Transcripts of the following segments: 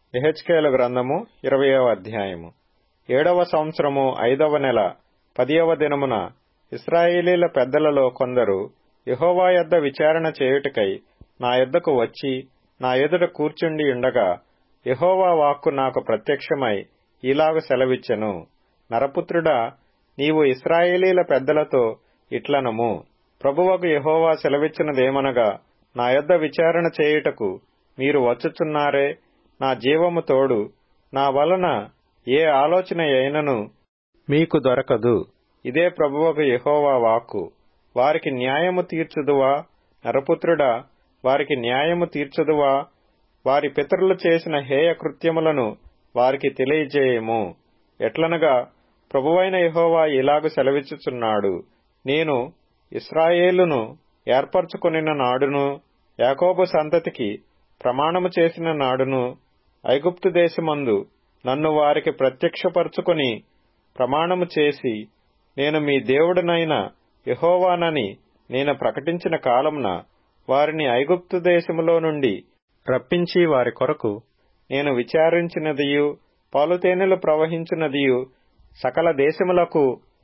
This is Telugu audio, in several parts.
యెహెజ్కేలు గ్రంథము 20వ అధ్యాయము. 7వ సంవత్సరము 5వ నెల 10వ దినమున ఇశ్రాయేలీల పెద్దలలో కొందరు యెహోవా యొద్ద విచారణ చేయుటకై నా యొద్దకు వచ్చి నా ఎదుట కూర్చుండి ఉండగా, యెహోవా వాక్కు నాకు ప్రత్యక్షమై ఇలాగు సెలవిచ్చెను. నరపుత్రుడా, నీవు ఇశ్రాయేలీల పెద్దలతో ఇట్లనము, ప్రభువగు యెహోవా సెలవిచ్చినదేమనగా, నా యొద్ద విచారణ చేయుటకు మీరు వచ్చుచున్నారే, నా జీవము తోడు, నా వలన ఏ ఆలోచన అయినను మీకు దొరకదు. ఇదే ప్రభువగు యెహోవా వాక్కు. వారికి న్యాయము తీర్చుదువా? నరపుత్రుడా, వారికి న్యాయము తీర్చుదువా? వారి పితరులు చేసిన హేయ కృత్యములను వారికి తెలియజేయము. ఎట్లనగా, ప్రభువైన యెహోవా ఇలాగు సెలవిచ్చుచున్నాడు, నేను ఇశ్రాయేలును ఏర్పరచుకొనిన నాడును, యాకోబు సంతతికి ప్రమాణము చేసిన నాడును, ఐగుప్తు దేశమందు నన్ను వారికి ప్రత్యక్షపరచుకొని ప్రమాణము చేసి, నేను మీ దేవుడనైన యెహోవానని నేను ప్రకటించిన కాలమున వారిని ఐగుప్తు దేశములో నుండి రప్పించి వారి కొరకు నేను విచారించినదియు, పాలుతేనెలు ప్రవహించునదియు, సకల దేశములకు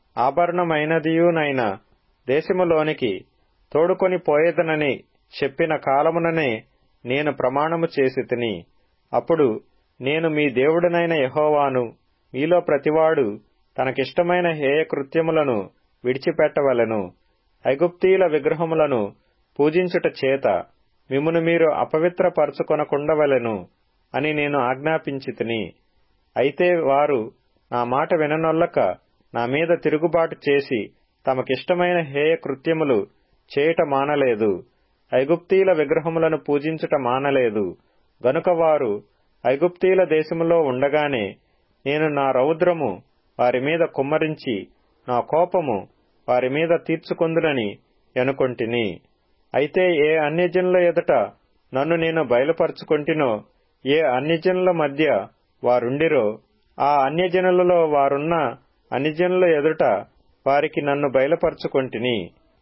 ఆభరణమైనదియునైన దేశములోనికి తోడుకొని పోయేదనని చెప్పిన కాలముననే నేను ప్రమాణము చేసితిని. అప్పుడు నేను మీ దేవుడనైన యెహోవాను. మీలో ప్రతివాడు తనకిష్టమైన హేయ కృత్యములను విడిచిపెట్టవలెను. ఐగుప్తీయుల విగ్రహములను పూజించుట చేత మిమ్మును మీరు అపవిత్రపరచుకొనకుండవలెను అని నేను ఆజ్ఞాపించితిని. అయితే వారు నా మాట విననొల్లక నా మీద తిరుగుబాటు చేసి తమకిష్టమైన హేయ కృత్యములు చేయుట మానలేదు, ఐగుప్తీయుల విగ్రహములను పూజించుట మానలేదు. గనుక వారు ఐగుప్తీయుల దేశములో ఉండగానే నేను నా రౌద్రము వారి మీద కుమ్మరించి నా కోపము వారి మీద తీర్చుకొందునని అనుకొంటిని. అయితే ఏ అన్యజనుల ఎదుట నన్ను నేను బయలుపరచుకొంటినో, ఏ అన్యజనుల మధ్య వారుండిరో, ఆ అన్యజనులలో వారున్న అన్యజనుల ఎదుట వారికి నన్ను బయలుపరచుకొంటిని.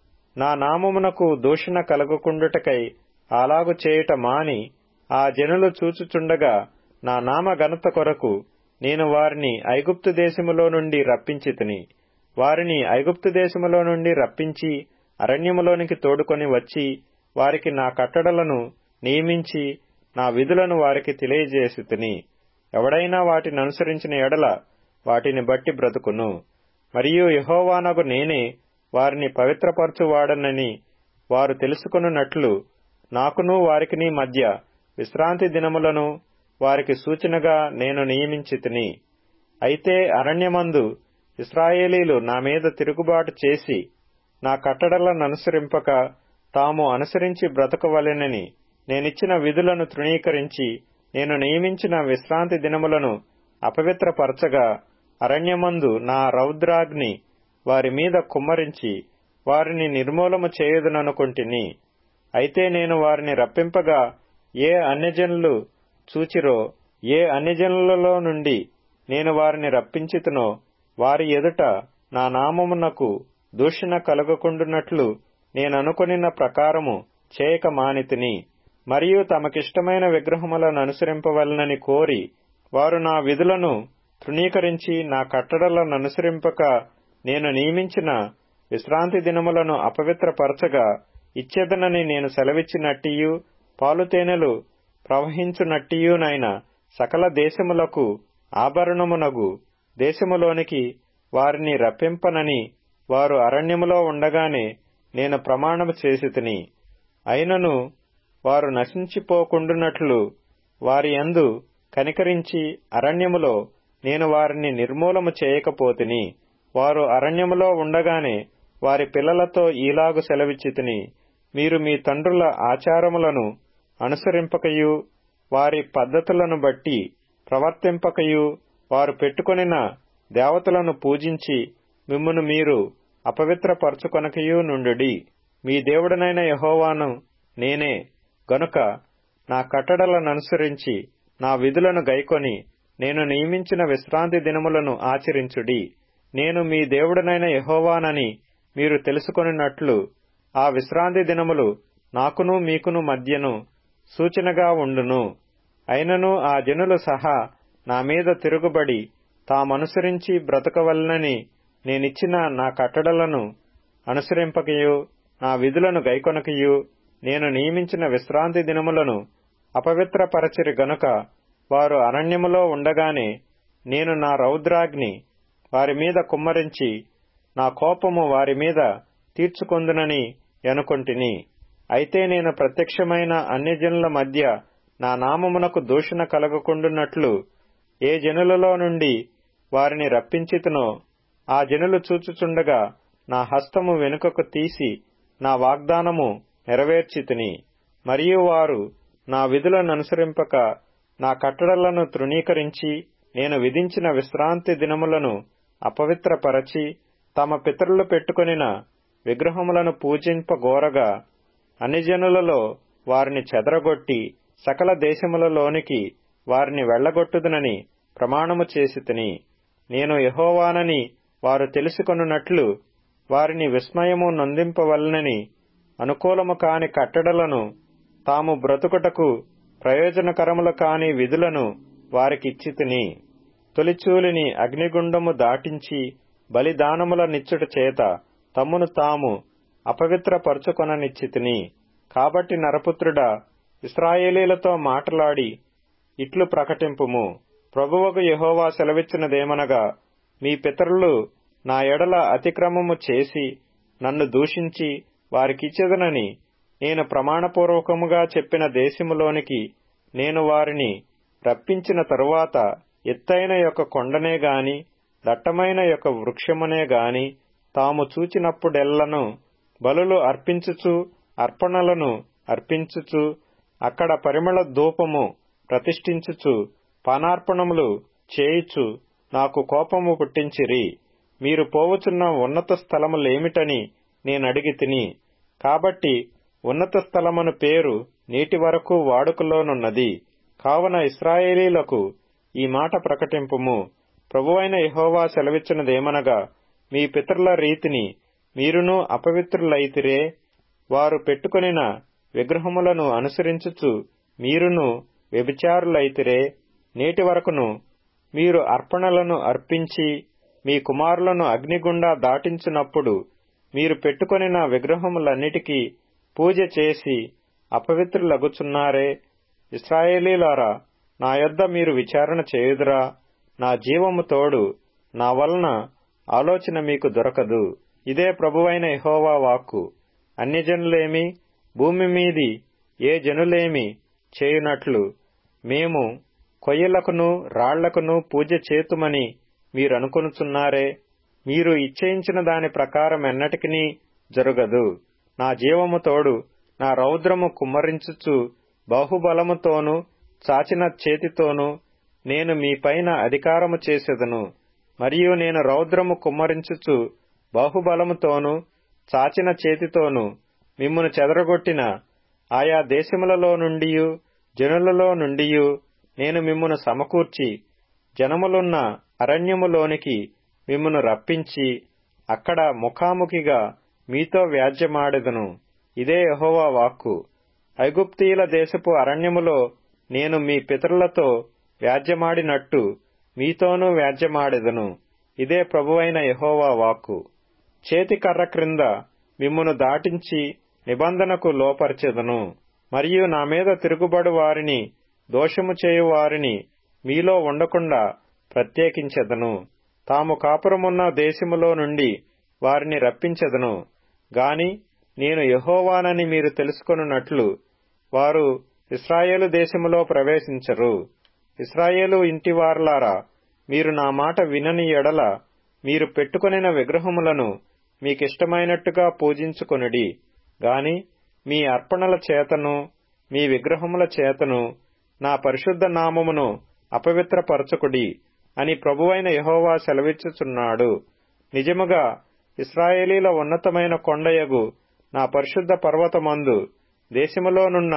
నా నామమునకు దూషణ కలగకుండుటకై అలాగు చేయుట మాని, ఆ జనులు చూచుచుండగా నా నామ ఘనత కొరకు నేను వారిని ఐగుప్తు దేశములో నుండి రప్పించితిని. వారిని ఐగుప్తు దేశములో నుండి రప్పించి అరణ్యములోనికి తోడుకొని వచ్చి వారికి నా కట్టడలను నియమించి నా విధులను వారికి తెలియజేసితిని. ఎవడైనా వాటిని అనుసరించిన ఎడల వాటిని బట్టి బ్రతుకును. మరియు యెహోవానగు నేనే వారిని పవిత్రపరచువాడనని వారు తెలుసుకొనున్నట్లు నాకును వారికిని మధ్య విశ్రాంతి దినములను వారికి సూచనగా నేను నియమించితిని. అయితే అరణ్యమందు ఇశ్రాయేలీలు నా మీద తిరుగుబాటు చేసి నా కట్టడలను అనుసరింపక తాము అనుసరించి బ్రతకవలెనని నేనిచ్చిన విధులను తృణీకరించి నేను నియమించిన విశ్రాంతి దినములను అపవిత్రపరచగా, అరణ్యమందు నా రౌద్రాగ్ని వారి మీద కుమ్మరించి వారిని నిర్మూలము చేయుదుననుకొంటిని. అయితే నేను వారిని రప్పింపగా ఏ అన్యజనులు చూచిరో, ఏ అన్యజనులలో నుండి నేను వారిని రప్పించితినో వారి ఎదుట నా నామమునకు దూషణ కలగకుండునట్లు నేననుకొనిన ప్రకారము చేయక మానితిని. మరియు తమకిష్టమైన విగ్రహములను అనుసరింపవలనని కోరి వారు నా విధులను తృణీకరించి నా కట్టడలను అనుసరింపక నేను నియమించిన విశ్రాంతి దినములను అపవిత్రపరచగా, ఇచ్చేదనని నేను సెలవిచ్చినట్టియు, పాలుతేనెలు ప్రవహించునట్టియునైన సకల దేశములకు ఆభరణమునగు దేశములోనికి వారిని రప్పింపనని వారు అరణ్యములో ఉండగానే నేను ప్రమాణము చేసితిని. అయినను వారు నశించిపోకుండునట్లు వారి యందు కనికరించి అరణ్యములో నేను వారిని నిర్మూలము చేయకపోతిని. వారు అరణ్యములో ఉండగానే వారి పిల్లలతో ఈలాగు సెలవిచ్చితిని, మీరు మీ తండ్రుల ఆచారములను అనుసరింపకయు వారి పద్ధతులను బట్టి ప్రవర్తింపకయు వారు పెట్టుకొనిన దేవతలను పూజించి మిమ్మును మీరు అపవిత్రపరచుకొనకయు నుండుడి. మీ దేవుడనైన యెహోవాను నేనే. గనుక నా కట్టడలననుసరించి నా విధులను గైకొని నేను నియమించిన విశ్రాంతి దినములను ఆచరించుడి. నేను మీ దేవుడనైన యెహోవానని మీరు తెలుసుకొనున్నట్లు ఆ విశ్రాంతి దినములు నాకును మీకును మధ్యను సూచనగా ఉండును. అయినను ఆ జనులు సహా నా మీద తిరుగుబడి తామనుసరించి బ్రతకవలనని నేనిచ్చిన నా కట్టడలను అనుసరింపకయు నా విధులను గైకొనకయు నేను నియమించిన విశ్రాంతి దినములను అపవిత్రపరచిరి గనుక వారు అరణ్యములో ఉండగానే నేను నా రౌద్రాగ్ని వారి మీద కుమ్మరించి నా కోపము వారి మీద తీర్చుకొందునని అనుకొంటిని. అయితే నేను ప్రత్యక్షమైన అన్యజనుల మధ్య నా నామమునకు దూషణ కలగకుండునట్లు ఏ జనులలో నుండి వారిని రప్పించితినో ఆ జనులు చూచుచుండగా నా హస్తము వెనుకకు తీసి నా వాగ్దానము నెరవేర్చితిని. మరియు వారు నా విధులను అనుసరింపక నా కట్టడలను తృణీకరించి నేను విధించిన విశ్రాంతి దినములను అపవిత్రపరచి తమ పితరులు పెట్టుకొనిన విగ్రహములను పూజింపగోరగా అన్యజనులలో వారిని చెదరగొట్టి సకల దేశములలోనికి వారిని వెళ్లగొట్టుదునని ప్రమాణము చేసితిని. నేను యెహోవానని వారు తెలుసుకొనున్నట్లు వారిని విస్మయము నొందింపవలనని అనుకూలము కాని కట్టడలను తాము బ్రతుకుటకు ప్రయోజనకరములు కాని విధులను వారికిచ్చితిని. తొలిచూలిని అగ్నిగుండము దాటించి బలిదానముల నిచ్చుట చేత తమ్మును తాము అపవిత్రపరచుకొననిచ్చితిని. కాబట్టి నరపుత్రుడా, ఇశ్రాయేలీలతో మాటలాడి ఇట్లు ప్రకటింపుము. ప్రభువగు యెహోవా సెలవిచ్చినదేమనగా, మీ పితరులు నా ఎడల అతిక్రమము చేసి నన్ను దూషించి వారికిచ్చెదనని నేను ప్రమాణపూర్వకముగా చెప్పిన దేశములోనికి నేను వారిని రప్పించిన తరువాత ఎత్తైన యొక్క కొండనే గాని దట్టమైన యొక్క వృక్షమునే గాని తాము చూచినప్పుడెల్లను బలులు అర్పించుచు అర్పణలను అర్పించుచు అక్కడ పరిమళ ధూపము ప్రతిష్ఠించుచు పానార్పణములు చేయుచు నాకు కోపము పుట్టించిరి. మీరు పోవుచున్న ఉన్నత స్థలములేమిటని నేనడిగితిని. కాబట్టి ఉన్నత స్థలమును పేరు నేటి వరకు వాడుకలోనున్నది. కావున ఇశ్రాయేలీలకు ఈ మాట ప్రకటింపుము. ప్రభువైన యెహోవా సెలవిచ్చినదేమనగా, మీ పితరుల రీతిని మీరును అపవిత్రులైతిరే. వారు పెట్టుకొనిన విగ్రహములను అనుసరించుచు మీరును వ్యభిచారులైతిరే. నేటి వరకును మీరు అర్పణలను అర్పించి మీ కుమారులను అగ్నిగుండా దాటించినప్పుడు మీరు పెట్టుకొనిన విగ్రహములన్నిటికీ పూజ చేసి అపవిత్రులగుచున్నారే. ఇశ్రాయేలీలారా, నా యొద్ద మీరు విచారణ చేయుదురా? నా జీవము తోడు నా వలన ఆలోచన మీకు దొరకదు. ఇదే ప్రభువైన యెహోవా వాక్కు. అన్యజనులేమి భూమి మీది ఏ జనులేమి చేయునట్లు మేము కొయ్యలకును రాళ్లకును పూజ చేతుమని మీరనుకొనుచున్నారే. మీరు ఇచ్చేయించిన దాని ప్రకారం ఎన్నటికినీ జరుగదు. నా జీవము తోడు నా రౌద్రము కుమ్మరించుచు బాహుబలముతోనూ చాచిన చేతితోనూ నేను మీపైన అధికారము చేసెదను. మరియు నేను రౌద్రము కుమ్మరించుచు బాహుబలముతోనూ చాచిన చేతితోనూ మిమ్మును చెదరగొట్టిన ఆయా దేశములలో నుండియు జనులలో నుండియు నేను మిమ్మును సమకూర్చి జనములున్న అరణ్యములోనికి మిమ్మును రప్పించి అక్కడ ముఖాముఖిగా మీతో వ్యాజ్యమాడెదను. ఇదే యెహోవా వాక్కు. ఐగుప్తీయుల దేశపు అరణ్యములో నేను మీ పితరులతో వ్యాజ్యమాడినట్టు మీతోనూ వ్యాజ్యమాడెదను. ఇదే ప్రభువైన యెహోవా వాక్కు. చేతికర్ర క్రింద మిమ్మును దాటించి నిబంధనకు లోపరచెదను. మరియు నా మీద తిరుగుబడు వారిని దోషము చేయు వారిని మీలో ఉండకుండా ప్రత్యేకించెదను. తాము కాపురమున్న దేశములో నుండి వారిని రప్పించెదను. గాని నేను యెహోవానని మీరు తెలుసుకొనున్నట్లు వారు ఇశ్రాయేలు దేశములో ప్రవేశించరు. ఇశ్రాయేలు ఇంటివారలారా, మీరు నా మాట వినని ఎడల మీరు పెట్టుకొనిన విగ్రహములను మీకిష్టమైనట్టుగా పూజించుకొనుడి. గాని మీ అర్పణల చేతను మీ విగ్రహముల చేతను నా పరిశుద్ధ నామమును అపవిత్రపరచకుడి అని ప్రభువైన యెహోవా సెలవిచ్చుచున్నాడు. నిజముగా ఇశ్రాయేలీల ఉన్నతమైన కొండయగు నా పరిశుద్ధ పర్వతమందు దేశములోనున్న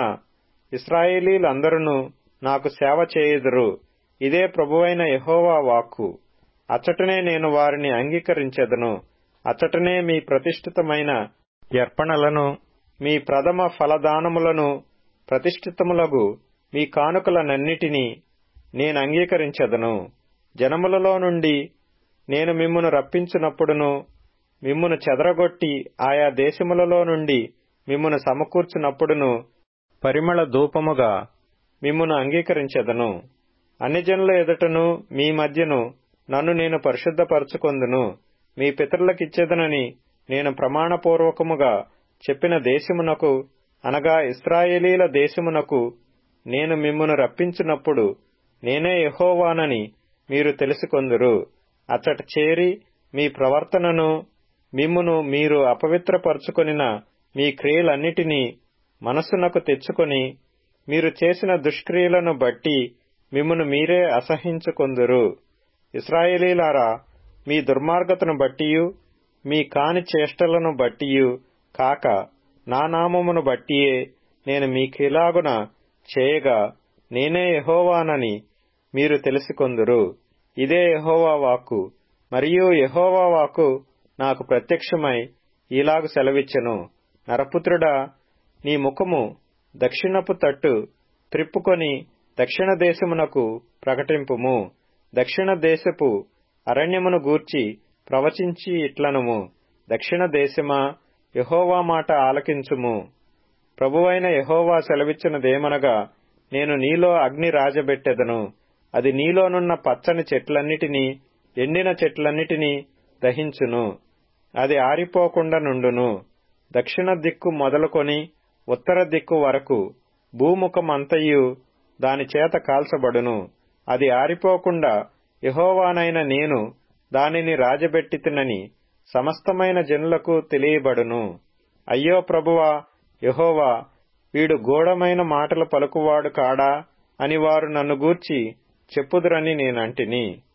ఇశ్రాయేలీలందరూ నాకు సేవ చేయుదురు. ఇదే ప్రభువైన యెహోవా వాక్కు. అచ్చటనే నేను వారిని అంగీకరించెదను. అచ్చటనే మీ ప్రతిష్ఠితమైన అర్పణలను మీ ప్రథమ ఫలదానములను ప్రతిష్ఠితములగు మీ కానుకలనన్నిటినీ నేనంగీకరించెదను. జనములలో నుండి నేను మిమ్మును రప్పించినప్పుడును, మిమ్మును చెదరగొట్టి ఆయా దేశములలో నుండి మిమ్మును సమకూర్చినప్పుడును పరిమళ ధూపముగా మిమ్మును అంగీకరించెదను. అన్యజనుల ఎదుటను మీ మధ్యను నన్ను నేను పరిశుద్ధపరచుకొందును. మీ పితరులకిచ్చేదనని నేను ప్రమాణపూర్వకముగా చెప్పిన దేశమునకు, అనగా ఇశ్రాయేలీల దేశమునకు నేను మిమ్మును రప్పించినప్పుడు నేనే యెహోవానని మీరు తెలుసుకొందురు. అచ్చట చేరి మీ ప్రవర్తనను, మిమ్మును మీరు అపవిత్రపరచుకొనిన మీ క్రియలన్నిటినీ మనస్సునకు తెచ్చుకొని, మీరు చేసిన దుష్క్రియలను బట్టి మిమ్మును మీరే అసహ్యించుకొందురు. ఇశ్రాయేలీలారా, మీ దుర్మార్గతను బట్టియు మీ కాని చేష్టలను బట్టియు కాక నా నామమును బట్టియే నేను మీకిలాగున చేయగా నేనే యెహోవానని మీరు తెలుసుకొందురు. ఇదే యెహోవా వాక్కు. మరియు యెహోవా వాక్కు నాకు ప్రత్యక్షమై ఈలాగు సెలవిచ్చెను. నరపుత్రుడా, నీ ముఖము దక్షిణపు తట్టు త్రిప్పుకొని దక్షిణ దేశమునకు ప్రకటింపుము. దక్షిణ దేశపు అరణ్యమును గూర్చి ప్రవచించి ఇట్లనుము: దక్షిణ దేశమా, యెహోవా మాట ఆలకించుము. ప్రభువైన యెహోవా సెలవిచ్చినదేమనగా, నేను నీలో అగ్ని రాజబెట్టెదను. అది నీలోనున్న పచ్చని చెట్లన్నిటినీ, ఎండిన చెట్లన్నిటినీ దహించును. అది ఆరిపోకుండా నుండును. దక్షిణ దిక్కు మొదలుకొని ఉత్తర దిక్కు వరకు భూముఖమంతయు దాని చేత కాల్చబడును. అది ఆరిపోకుండా యెహోవానైన నేను దానిని రాజబెట్టితినని సమస్తమైన జనులకు తెలియబడును. అయ్యో ప్రభువా యెహోవా, వీడు గూఢమైన మాటలు పలుకువాడు కాడా అని వారు నన్ను గూర్చి చెప్పుదురని నేనంటిని.